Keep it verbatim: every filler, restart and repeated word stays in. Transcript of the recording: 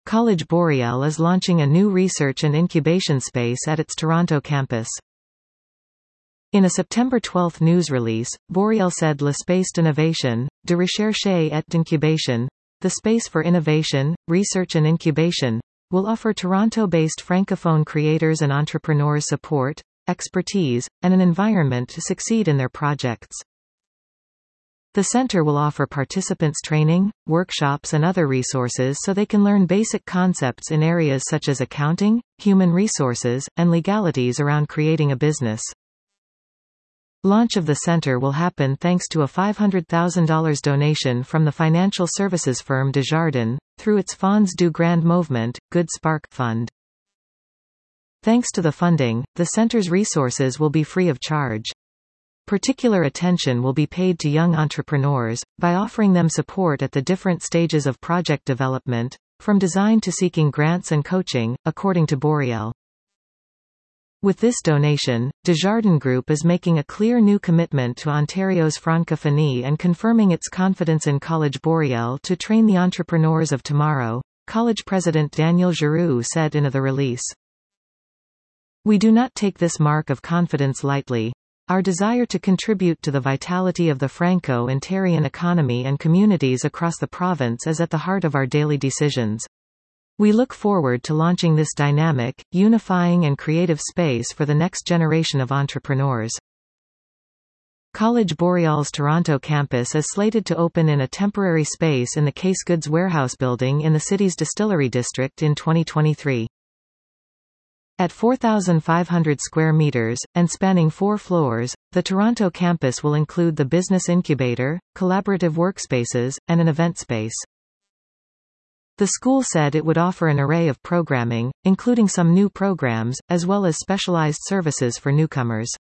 College Boreal is launching a new research and incubation space at its Toronto campus. In a September twelfth news release, Boreal said L'Espace d'innovation, de recherche et d'incubation, the space for innovation, research and incubation, will offer Toronto-based francophone creators and entrepreneurs support, expertise, and an environment to succeed in their projects. The center will offer participants training, workshops and other resources so they can learn basic concepts in areas such as accounting, human resources, and legalities around creating a business. Launch of the center will happen thanks to a five hundred thousand dollars donation from the financial services firm Desjardins, through its Fonds du Grand Mouvement, Good Spark Fund. Thanks to the funding, the center's resources will be free of charge. Particular attention will be paid to young entrepreneurs, by offering them support at the different stages of project development, from design to seeking grants and coaching, according to Boreal. With this donation, Desjardins Group is making a clear new commitment to Ontario's francophonie and confirming its confidence in College Boreal to train the entrepreneurs of tomorrow, College President Daniel Giroux said in the release. We do not take this mark of confidence lightly. Our desire to contribute to the vitality of the Franco-Ontarian economy and communities across the province is at the heart of our daily decisions. We look forward to launching this dynamic, unifying and creative space for the next generation of entrepreneurs. College Boreal's Toronto campus is slated to open in a temporary space in the Case Goods warehouse building in the city's Distillery District in twenty twenty-three. At four thousand five hundred square meters, and spanning four floors, the Toronto campus will include the business incubator, collaborative workspaces, and an event space. The school said it would offer an array of programming, including some new programs, as well as specialized services for newcomers.